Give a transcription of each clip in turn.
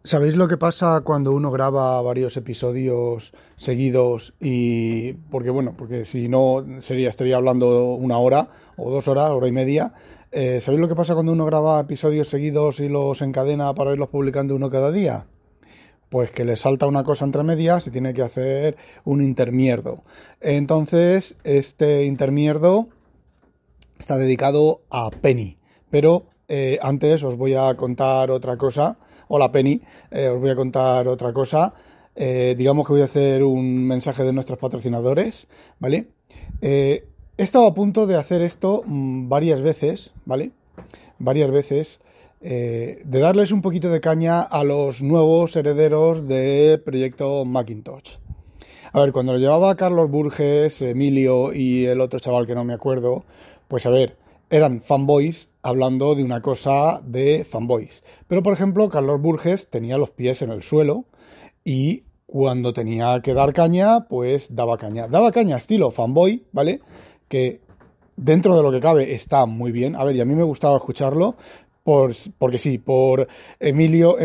¿Sabéis lo que pasa cuando uno graba varios episodios seguidos? Y porque si no estaría hablando una hora o 2 horas, hora y media. ¿Sabéis lo que pasa cuando uno graba episodios seguidos y los encadena para irlos publicando uno cada día? Pues que le salta una cosa entre medias y tiene que hacer un intermierdo. Entonces, este intermierdo está dedicado a Penny. Pero antes os voy a contar otra cosa. Hola Penny, os voy a contar otra cosa. Digamos que voy a hacer un mensaje de nuestros patrocinadores, ¿vale? He estado a punto de hacer esto varias veces, ¿vale? Varias veces. De darles un poquito de caña a los nuevos herederos de Proyecto Macintosh. A ver, cuando lo llevaba Carlos Burges, Emilio y el otro chaval que no me acuerdo, pues a ver, eran fanboys hablando de una cosa de fanboys. Pero por ejemplo, Carlos Burges tenía los pies en el suelo y cuando tenía que dar caña, pues daba caña. Daba caña estilo fanboy, ¿vale? Que dentro de lo que cabe está muy bien. A ver, y a mí me gustaba escucharlo porque sí, por Emilio,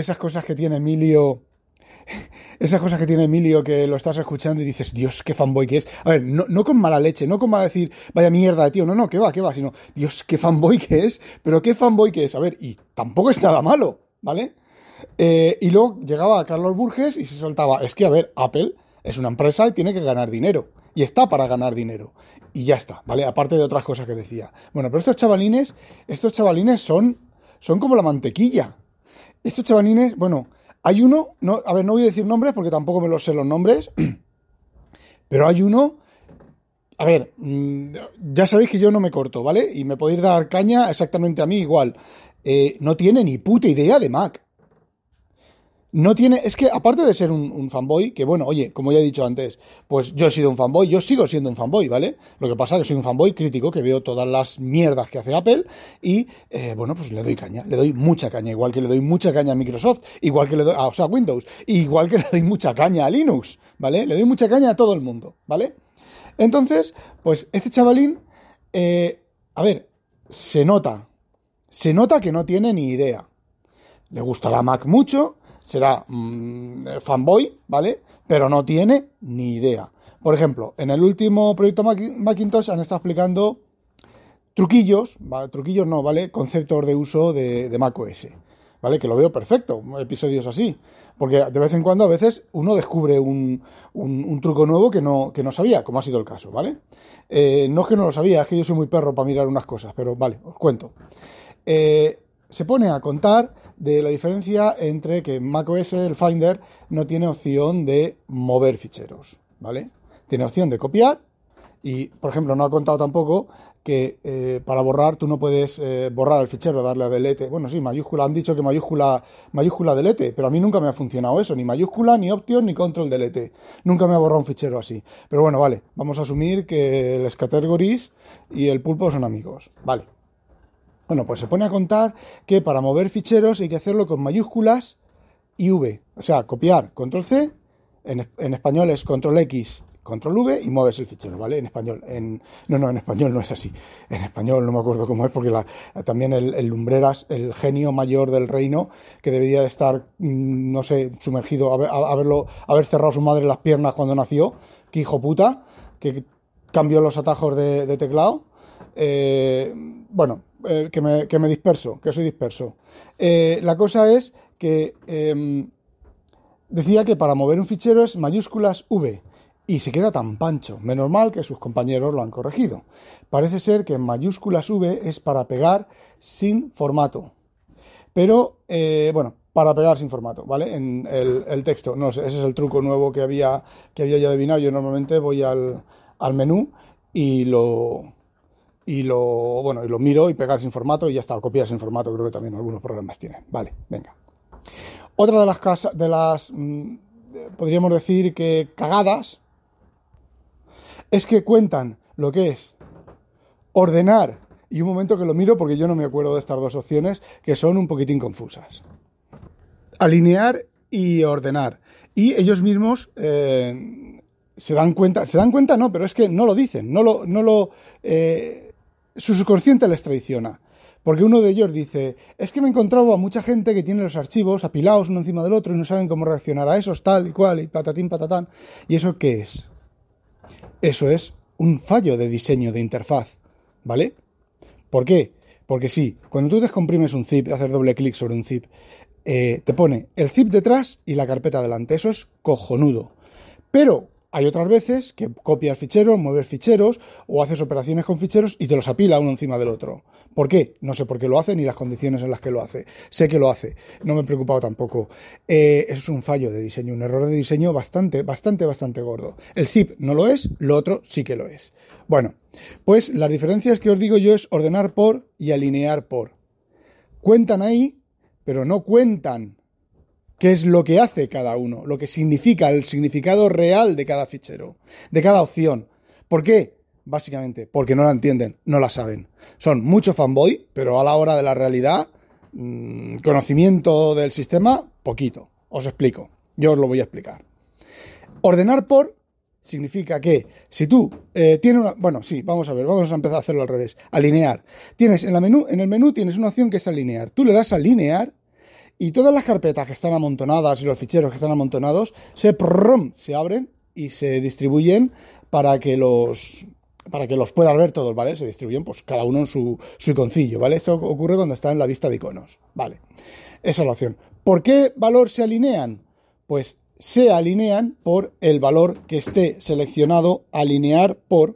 esas cosas que tiene Emilio que lo estás escuchando y dices, Dios, qué fanboy que es. A ver, no con mala leche, no con mala decir, vaya mierda de tío, no, que va, sino, Dios, qué fanboy que es, pero qué fanboy que es. A ver, y tampoco es nada malo, ¿vale? Y luego llegaba Carlos Burges y se soltaba, es que, a ver, Apple es una empresa y tiene que ganar dinero. Y está para ganar dinero. Y ya está, ¿vale? Aparte de otras cosas que decía. Bueno, pero estos chavalines son como la mantequilla. Estos chavalines, bueno, hay uno, no, a ver, no voy a decir nombres porque tampoco me los sé los nombres, pero hay uno, a ver, ya sabéis que yo no me corto, ¿vale? Y me podéis dar caña exactamente a mí igual. No tiene ni puta idea de Mac. No tiene, es que aparte de ser un fanboy, que bueno, oye, como ya he dicho antes, pues yo he sido un fanboy, yo sigo siendo un fanboy, ¿vale? Lo que pasa es que soy un fanboy crítico, que veo todas las mierdas que hace Apple y, bueno, pues le doy caña, le doy mucha caña, igual que le doy mucha caña a Microsoft, igual que le doy, o sea, Windows, igual que le doy mucha caña a Linux, ¿vale? Le doy mucha caña a todo el mundo, ¿vale? Entonces, pues este chavalín, a ver, se nota que no tiene ni idea. Le gustará Mac mucho, será fanboy, ¿vale? Pero no tiene ni idea. Por ejemplo, en el último proyecto Macintosh han estado explicando truquillos, ¿vale? Truquillos no, ¿vale? Conceptos de uso de macOS, ¿vale? Que lo veo perfecto, episodios así. Porque de vez en cuando, a veces, uno descubre un truco nuevo que no sabía, como ha sido el caso, ¿vale? No es que no lo sabía, es que yo soy muy perro para mirar unas cosas, pero vale, os cuento. Se pone a contar de la diferencia entre que macOS, el Finder, no tiene opción de mover ficheros, ¿vale? Tiene opción de copiar y, por ejemplo, no ha contado tampoco que para borrar tú no puedes borrar el fichero, darle a delete. Bueno, sí, mayúscula, han dicho que mayúscula delete, pero a mí nunca me ha funcionado eso, ni mayúscula, ni option, ni control delete. Nunca me ha borrado un fichero así. Pero bueno, vale, vamos a asumir que las categories y el pulpo son amigos. Vale. Bueno, pues se pone a contar que para mover ficheros hay que hacerlo con mayúsculas y V. O sea, copiar, control C, en español es control X, control V y mueves el fichero, ¿vale? En español. No, en español no es así. En español no me acuerdo cómo es porque también el Lumbreras, el genio mayor del reino, que debería de estar, no sé, sumergido, haber cerrado su madre las piernas cuando nació, que hijo puta, que cambió los atajos de teclado. Bueno, que me disperso, que soy disperso. La cosa es que decía que para mover un fichero es mayúsculas V y se queda tan pancho. Menos mal que sus compañeros lo han corregido. Parece ser que en mayúsculas V es para pegar sin formato. Pero, bueno, para pegar sin formato, ¿vale? En el texto. No sé, ese es el truco nuevo que había ya adivinado. Yo normalmente voy al menú y lo miro y pegar sin formato y ya está, copiar sin formato, creo que también algunos programas tienen. Vale, venga. Otra de las podríamos decir que cagadas, es que cuentan lo que es ordenar, y un momento que lo miro porque yo no me acuerdo de estas dos opciones que son un poquitín confusas. Alinear y ordenar. Y ellos mismos se dan cuenta no, pero es que no lo dicen, su subconsciente les traiciona. Porque uno de ellos dice, es que me he encontrado a mucha gente que tiene los archivos apilados uno encima del otro y no saben cómo reaccionar a esos, tal y cual, y patatín, patatán. ¿Y eso qué es? Eso es un fallo de diseño de interfaz, ¿vale? ¿Por qué? Porque sí, cuando tú descomprimes un zip, hacer doble clic sobre un zip, te pone el zip detrás y la carpeta delante. Eso es cojonudo. Pero hay otras veces que copias ficheros, mueves ficheros o haces operaciones con ficheros y te los apila uno encima del otro. ¿Por qué? No sé por qué lo hace ni las condiciones en las que lo hace. Sé que lo hace. No me he preocupado tampoco. Eso es un fallo de diseño, un error de diseño bastante gordo. El zip no lo es, lo otro sí que lo es. Bueno, pues las diferencias que os digo yo es ordenar por y alinear por. Cuentan ahí, pero no cuentan qué es lo que hace cada uno, lo que significa, el significado real de cada fichero, de cada opción. ¿Por qué? Básicamente, porque no la entienden, no la saben. Son mucho fanboy, pero a la hora de la realidad, conocimiento del sistema, poquito. Os explico, yo os lo voy a explicar. Ordenar por significa que si tú tienes una... Bueno, sí, vamos a empezar a hacerlo al revés. Alinear. Tienes en el menú tienes una opción que es alinear. Tú le das a alinear y todas las carpetas que están amontonadas y los ficheros que están amontonados se abren y se distribuyen para que los puedas ver todos, ¿vale? Se distribuyen pues cada uno en su iconcillo, ¿vale? Esto ocurre cuando está en la vista de iconos, ¿vale? Esa es la opción. ¿Por qué valor se alinean? Pues se alinean por el valor que esté seleccionado, alinear por...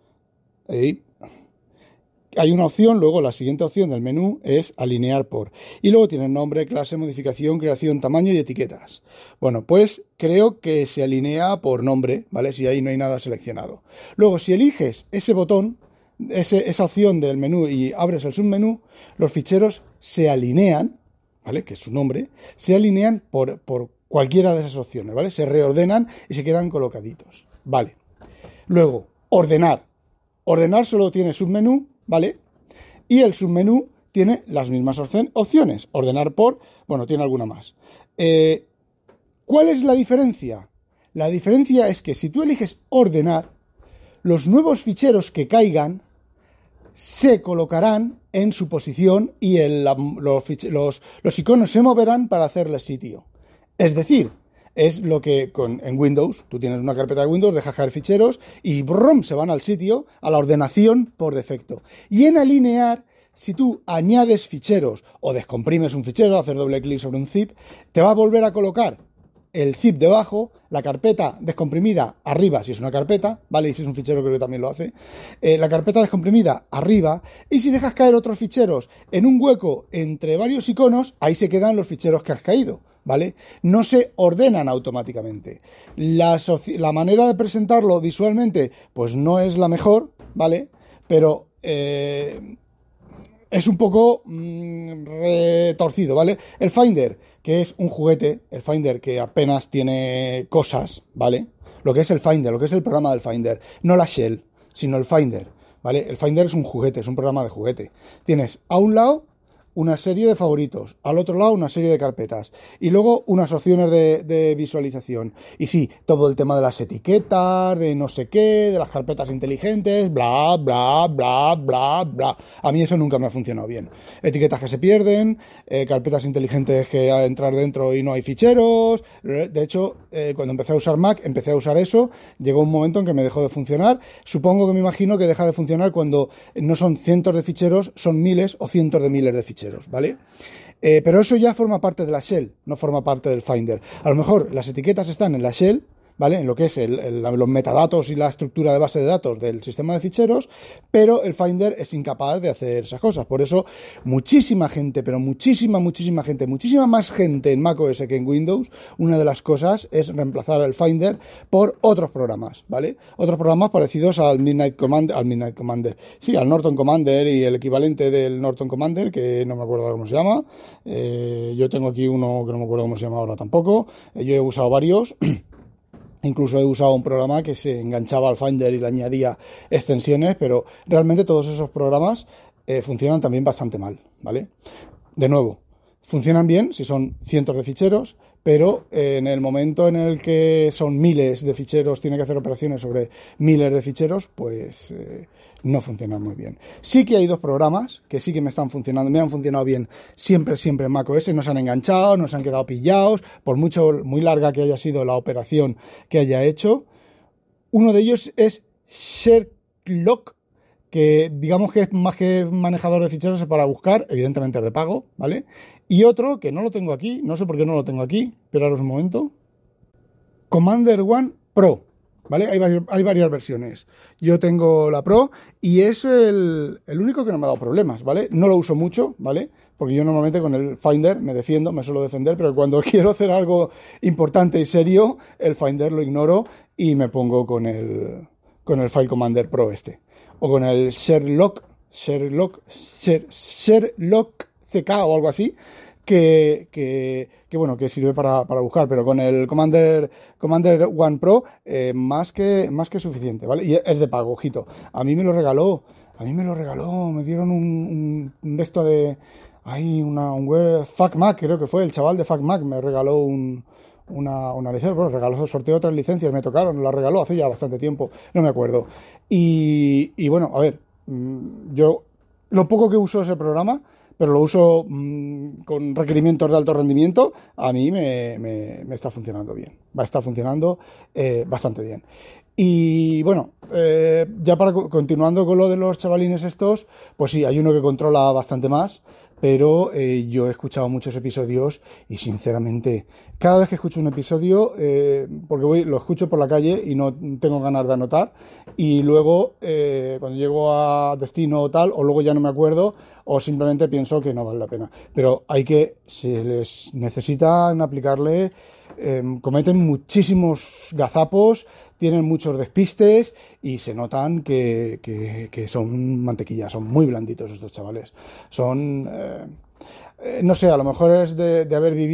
Hay una opción, luego la siguiente opción del menú es alinear por. Y luego tiene nombre, clase, modificación, creación, tamaño y etiquetas. Bueno, pues creo que se alinea por nombre, ¿vale? Si ahí no hay nada seleccionado. Luego, si eliges ese botón, esa opción del menú y abres el submenú, los ficheros se alinean, ¿vale? Que es su nombre, se alinean por cualquiera de esas opciones, ¿vale? Se reordenan y se quedan colocaditos, ¿vale? Luego, ordenar. Ordenar solo tiene submenú, ¿vale? Y el submenú tiene las mismas opciones. Ordenar por, bueno, tiene alguna más. ¿Cuál es la diferencia? La diferencia es que si tú eliges ordenar, los nuevos ficheros que caigan se colocarán en su posición y los iconos se moverán para hacerles sitio. Es decir, es lo que en Windows, tú tienes una carpeta de Windows, dejas caer ficheros y ¡brum!, se van al sitio, a la ordenación por defecto. Y en alinear, si tú añades ficheros o descomprimes un fichero, hacer doble clic sobre un zip, te va a volver a colocar el zip debajo, la carpeta descomprimida arriba, si es una carpeta, ¿vale? Y si es un fichero creo que también lo hace, la carpeta descomprimida arriba, y si dejas caer otros ficheros en un hueco entre varios iconos, ahí se quedan los ficheros que has caído, ¿vale? No se ordenan automáticamente. La manera de presentarlo visualmente, pues no es la mejor, ¿vale? Pero es un poco retorcido, ¿vale? El Finder, que es un juguete, el Finder que apenas tiene cosas, ¿vale? Lo que es el Finder, lo que es el programa del Finder, no la Shell, sino el Finder, ¿vale? El Finder es un juguete, es un programa de juguete. Tienes a un lado una serie de favoritos, al otro lado una serie de carpetas y luego unas opciones de visualización. Y sí, todo el tema de las etiquetas, de no sé qué, de las carpetas inteligentes, bla, bla, bla, bla, bla. A mí eso nunca me ha funcionado bien. Etiquetas que se pierden, carpetas inteligentes que a entrar dentro y no hay ficheros. De hecho, cuando empecé a usar Mac, empecé a usar eso. Llegó un momento en que me dejó de funcionar. Supongo que me imagino que deja de funcionar cuando no son cientos de ficheros, son miles o cientos de miles de ficheros, ¿vale? Pero eso ya forma parte de la shell, no forma parte del Finder. A lo mejor las etiquetas están en la shell, ¿vale? En lo que es los metadatos y la estructura de base de datos del sistema de ficheros, pero el Finder es incapaz de hacer esas cosas. Por eso, muchísima gente, pero muchísima gente, muchísima más gente en macOS que en Windows, una de las cosas es reemplazar el Finder por otros programas, ¿vale? Otros programas parecidos al al Norton Commander y el equivalente del Norton Commander, que no me acuerdo cómo se llama. Yo tengo aquí uno que no me acuerdo cómo se llama ahora tampoco. Yo he usado varios. Incluso he usado un programa que se enganchaba al Finder y le añadía extensiones, pero realmente todos esos programas funcionan también bastante mal, ¿vale? De nuevo, Funcionan bien si son cientos de ficheros, pero en el momento en el que son miles de ficheros, tiene que hacer operaciones sobre miles de ficheros, pues no funcionan muy bien. Sí que hay dos programas que sí que me están funcionando, me han funcionado bien siempre en macOS, no se han enganchado, no se han quedado pillados, por muy larga que haya sido la operación que haya hecho. Uno de ellos es Sherlock, que digamos que es más que manejador de ficheros, es para buscar, evidentemente es de pago, ¿vale? Y otro que no lo tengo aquí, no sé por qué no lo tengo aquí, esperaros un momento. Commander One Pro, ¿vale? Hay varias versiones. Yo tengo la Pro y es el único que no me ha dado problemas, ¿vale? No lo uso mucho, ¿vale? Porque yo normalmente con el Finder me defiendo, me suelo defender, pero cuando quiero hacer algo importante y serio, el Finder lo ignoro y me pongo con el File Commander Pro este. O con el Sherlock CK o algo así, que bueno, que sirve para buscar, pero con el Commander One Pro más que suficiente, ¿vale? Y es de pago, ojito. A mí me lo regaló, me dieron un de esto de, un web, FacMac, creo que fue, el chaval de FacMac me regaló una licencia, bueno, regaló, sorteó otras licencias, me tocaron, la regaló hace ya bastante tiempo, no me acuerdo. Y bueno, a ver, yo lo poco que uso ese programa, pero lo uso con requerimientos de alto rendimiento, a mí me está funcionando bien, va a estar funcionando bastante bien. Y bueno, ya continuando con lo de los chavalines estos, pues sí, hay uno que controla bastante más, pero yo he escuchado muchos episodios y sinceramente, cada vez que escucho un episodio, porque lo escucho por la calle y no tengo ganas de anotar, y luego cuando llego a destino o tal, o luego ya no me acuerdo, o simplemente pienso que no vale la pena. Pero se les necesitan aplicarle, cometen muchísimos gazapos, tienen muchos despistes y se notan que son mantequilla, son muy blanditos estos chavales. Son, no sé, a lo mejor es de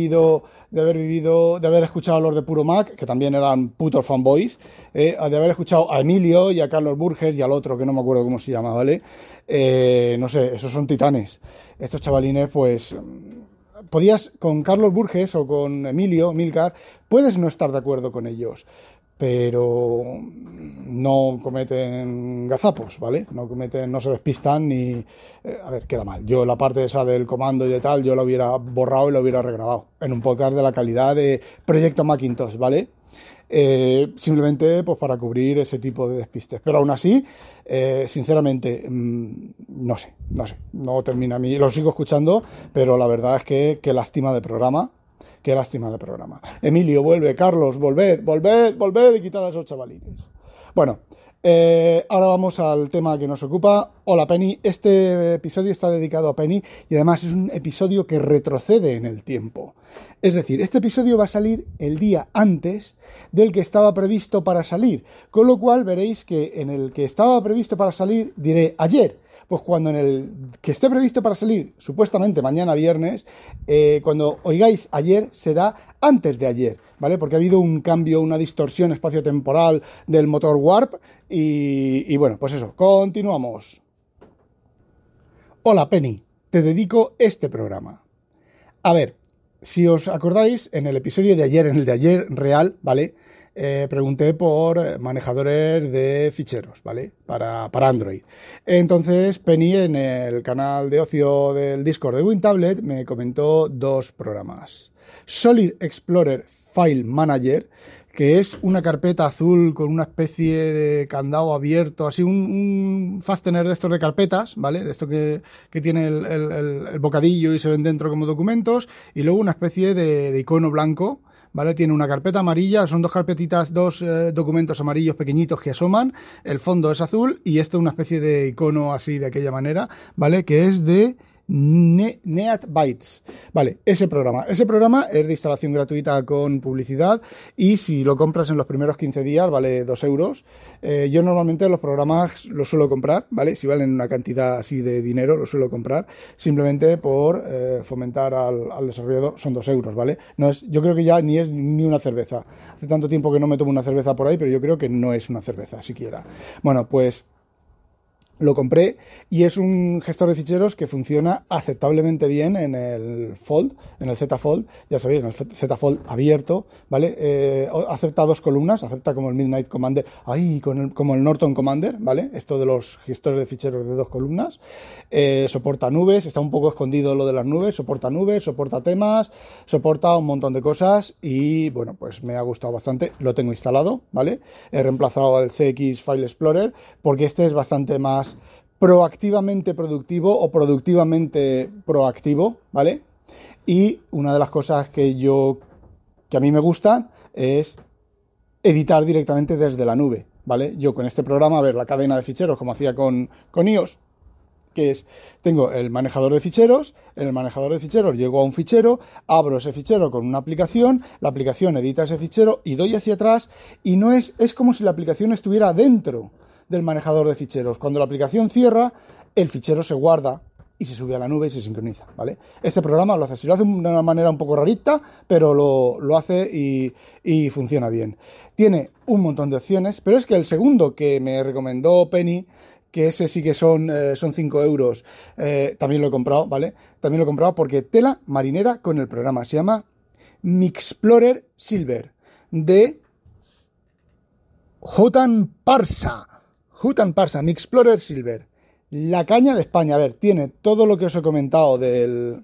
haber escuchado a los de Puro Mac, que también eran putos fanboys, de haber escuchado a Emilio y a Carlos Burgers y al otro, que no me acuerdo cómo se llama, ¿vale? No sé, esos son titanes. Estos chavalines, pues podías, con Carlos Burgers o con Emilcar, puedes no estar de acuerdo con ellos, pero no cometen gazapos, ¿vale? No se despistan ni... a ver, queda mal. Yo la parte esa del comando y de tal, yo la hubiera borrado y la hubiera regrabado en un podcast de la calidad de Proyecto Macintosh, ¿vale? Simplemente pues para cubrir ese tipo de despistes. Pero aún así, sinceramente, no sé, no termina a mí. Lo sigo escuchando, pero la verdad es que qué lástima de programa. Qué lástima de programa. Emilio, vuelve. Carlos, volved y quitad a esos chavalines. Bueno, ahora vamos al tema que nos ocupa. Hola, Penny. Este episodio está dedicado a Penny y además es un episodio que retrocede en el tiempo. Es decir, este episodio va a salir el día antes del que estaba previsto para salir, con lo cual veréis que en el que estaba previsto para salir diré ayer. Pues cuando en el que esté previsto para salir, supuestamente mañana viernes, cuando oigáis ayer será antes de ayer, ¿vale? Porque ha habido un cambio, una distorsión espaciotemporal del motor Warp y bueno, pues eso, continuamos. Hola Penny, te dedico este programa. A ver, si os acordáis, en el episodio de ayer, en el de ayer real, ¿vale? Pregunté por manejadores de ficheros, ¿vale? Para Android. Entonces, Penny en el canal de ocio del Discord de WinTablet me comentó dos programas. Solid Explorer File Manager, que es una carpeta azul con una especie de candado abierto, así un fastener de estos de carpetas, ¿vale? De esto que tiene el bocadillo y se ven dentro como documentos, y luego una especie de icono blanco, ¿vale? Tiene una carpeta amarilla, son dos carpetitas, dos documentos amarillos pequeñitos que asoman, el fondo es azul y esto es una especie de icono así de aquella manera, ¿vale? Que es de NeatBytes. Vale, ese programa es de instalación gratuita con publicidad y si lo compras en los primeros 15 días vale 2 euros. Yo normalmente los programas los suelo comprar, ¿vale? Si valen una cantidad así de dinero los suelo comprar simplemente por fomentar al desarrollador. Son 2 euros, ¿vale? No es, yo creo que ya ni es ni una cerveza. Hace tanto tiempo que no me tomo una cerveza por ahí, pero yo creo que no es una cerveza siquiera. Bueno, pues Lo compré y es un gestor de ficheros que funciona aceptablemente bien en el Fold, en el Z Fold, ya sabéis, en el Z Fold abierto, ¿vale? Acepta 2 columnas, acepta como el Midnight Commander, como el Norton Commander, ¿vale? Esto de los gestores de ficheros de 2 columnas. Soporta nubes, está un poco escondido lo de las nubes, soporta temas, soporta un montón de cosas y, bueno, pues me ha gustado bastante. Lo tengo instalado, ¿vale? He reemplazado al CX File Explorer porque este es bastante más proactivamente productivo o productivamente proactivo, ¿vale? Y una de las cosas que a mí me gustan es editar directamente desde la nube, ¿vale? Yo con este programa, a ver, la cadena de ficheros, como hacía con iOS, que es, tengo el manejador de ficheros, en el manejador de ficheros llego a un fichero, abro ese fichero con una aplicación, la aplicación edita ese fichero y doy hacia atrás y no es como si la aplicación estuviera dentro del manejador de ficheros. Cuando la aplicación cierra, el fichero se guarda y se sube a la nube y se sincroniza, ¿vale? Este programa lo hace, si lo hace de una manera un poco rarita, pero lo hace y funciona bien. Tiene un montón de opciones, pero es que el segundo que me recomendó Penny, que ese sí que son 5 euros, también lo he comprado, ¿vale? También lo he comprado porque tela marinera con el programa. Se llama Mixplorer Silver, de Hutan Parsa, Mixplorer Silver. La caña de España, a ver, tiene todo lo que os he comentado de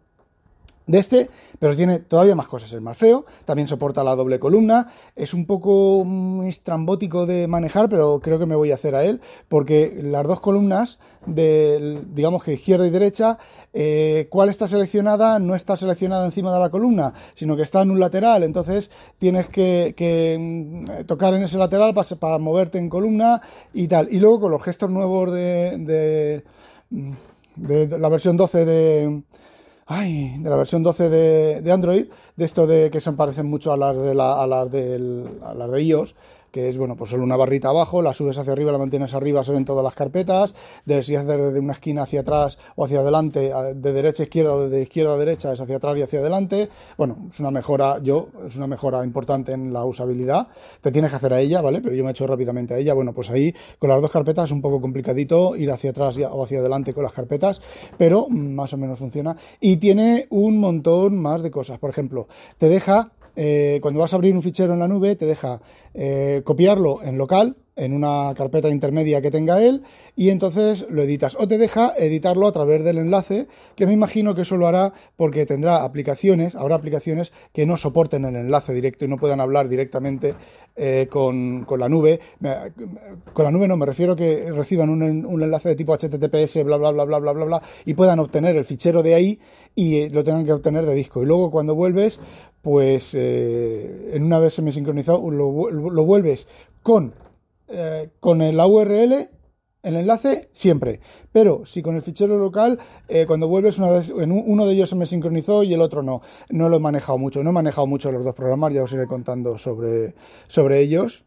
pero tiene todavía más cosas. Es más feo, también soporta la doble columna, es un poco estrambótico de manejar, pero creo que me voy a hacer a él, porque las 2 columnas, digamos que izquierda y derecha, cuál está seleccionada, no está seleccionada encima de la columna, sino que está en un lateral, entonces tienes que tocar en ese lateral para moverte en columna y tal. Y luego con los gestos nuevos de la versión 12 de la versión 12 de Android, de esto de que se parecen mucho a las de iOS, que es, bueno, pues solo una barrita abajo, la subes hacia arriba, la mantienes arriba, se ven todas las carpetas, si haces de una esquina hacia atrás o hacia adelante, de derecha a izquierda o de izquierda a derecha, es hacia atrás y hacia adelante. Bueno, es una mejora importante en la usabilidad. Te tienes que hacer a ella, ¿vale? Pero yo me he hecho rápidamente a ella. Bueno, pues ahí con las 2 carpetas es un poco complicadito ir hacia atrás o hacia adelante con las carpetas, pero más o menos funciona. Y tiene un montón más de cosas. Por ejemplo, te deja, cuando vas a abrir un fichero en la nube, te deja copiarlo en local, en una carpeta intermedia que tenga él, y entonces lo editas. O te deja editarlo a través del enlace, que me imagino que eso lo hará porque habrá aplicaciones que no soporten el enlace directo y no puedan hablar directamente con la nube. Con la nube no, me refiero a que reciban un enlace de tipo HTTPS, bla, bla, bla, bla, bla, bla, bla, y puedan obtener el fichero de ahí y lo tengan que obtener de disco. Y luego cuando vuelves, pues en una vez se me sincronizó, lo vuelves con la URL, el enlace, siempre. Pero si con el fichero local, cuando vuelves una vez, uno de ellos se me sincronizó y el otro no. No lo he manejado mucho. No he manejado mucho los 2 programas, ya os iré contando sobre ellos.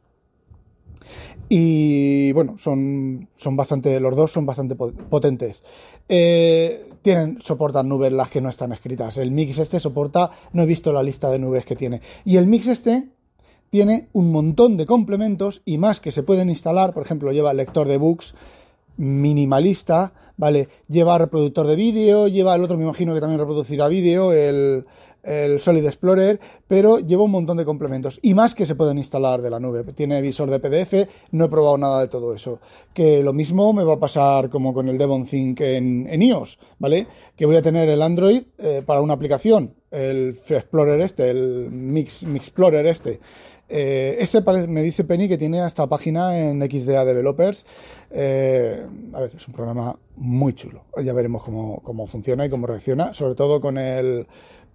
Y bueno, los dos son bastante potentes. Soportan nubes las que no están escritas. El Mix soporta, no he visto la lista de nubes que tiene. Y el Mix tiene un montón de complementos y más que se pueden instalar. Por ejemplo, lleva el lector de books minimalista, ¿vale? Lleva reproductor de vídeo, lleva el otro, me imagino que también reproducirá vídeo, el Solid Explorer, pero lleva un montón de complementos y más que se pueden instalar de la nube. Tiene visor de PDF, no he probado nada de todo eso. Que lo mismo me va a pasar como con el Devon Think en iOS, ¿vale? Que voy a tener el Android para una aplicación, el Explorer el Mixplorer me dice Penny que tiene hasta página en XDA Developers. A ver, es un programa muy chulo. Ya veremos cómo funciona y cómo reacciona, sobre todo con el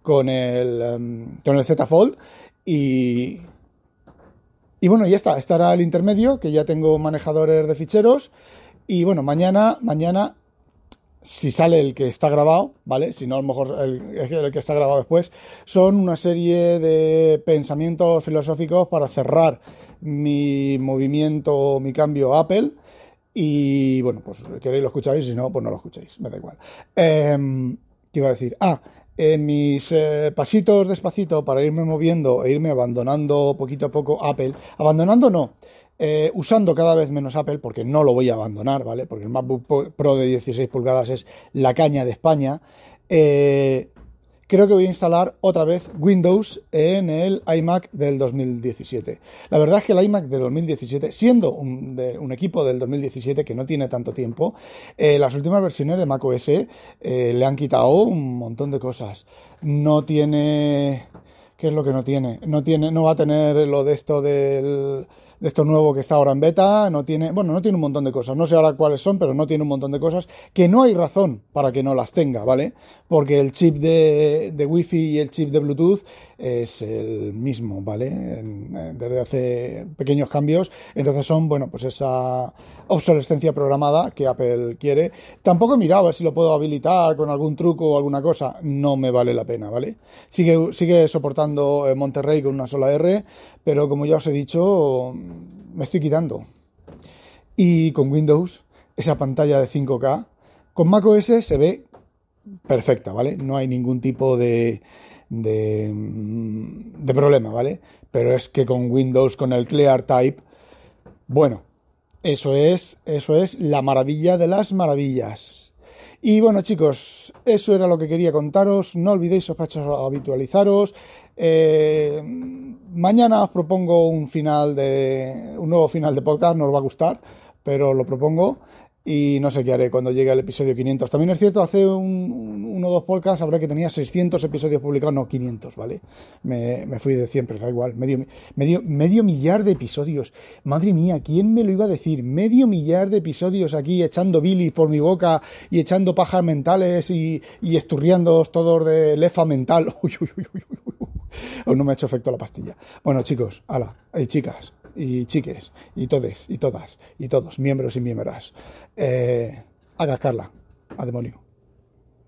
Z Fold. Y bueno, ya está. Estará el intermedio, que ya tengo manejadores de ficheros. Y bueno, mañana, si sale el que está grabado, ¿vale? Si no, a lo mejor el que está grabado después, son una serie de pensamientos filosóficos para cerrar mi movimiento, mi cambio a Apple. Y bueno, pues queréis lo escucháis, si no, pues no lo escucháis, me da igual. ¿Qué iba a decir? En mis pasitos despacito para irme moviendo e irme abandonando poquito a poco Apple. Abandonando no. usando cada vez menos Apple, porque no lo voy a abandonar, ¿vale? Porque el MacBook Pro de 16 pulgadas es la caña de España. Creo que voy a instalar otra vez Windows en el iMac del 2017. La verdad es que el iMac de 2017, siendo un equipo del 2017 que no tiene tanto tiempo, las últimas versiones de macOS le han quitado un montón de cosas. No tiene... ¿Qué es lo que no tiene? No va a tener lo de esto nuevo que está ahora en beta, no tiene un montón de cosas, no sé ahora cuáles son, pero no tiene un montón de cosas que no hay razón para que no las tenga, ¿vale? Porque el chip de Wi-Fi y el chip de Bluetooth es el mismo, ¿vale? Desde hace pequeños cambios, entonces son, bueno, pues esa obsolescencia programada que Apple quiere. Tampoco he mirado a ver si lo puedo habilitar con algún truco o alguna cosa, no me vale la pena, ¿vale? Sigue soportando Monterrey con una sola R, pero como ya os he dicho, me estoy quitando. Y con Windows, esa pantalla de 5K, con macOS se ve perfecta, ¿vale? No hay ningún tipo de problema, ¿vale? Pero es que con Windows, con el Clear Type, bueno, eso es la maravilla de las maravillas. Y bueno, chicos, eso era lo que quería contaros. No olvidéis, sospechosos, habitualizaros. Mañana os propongo un nuevo final de podcast. No os va a gustar, pero lo propongo. Y no sé qué haré cuando llegue el episodio 500. También es cierto, hace uno o dos podcasts habrá que tenía 600 episodios publicados, no 500, ¿vale? Me fui de 100, pero da igual. Medio millar de episodios. Madre mía, ¿quién me lo iba a decir? Medio millar de episodios aquí echando bilis por mi boca y echando pajas mentales y esturriando todos de lefa mental. Uy, uy, uy, uy, uy. Aún no me ha hecho efecto la pastilla. Bueno, chicos, chicas y chiques, y todes, y todas, y todos, miembros y miembros. A cascarla, a demonio.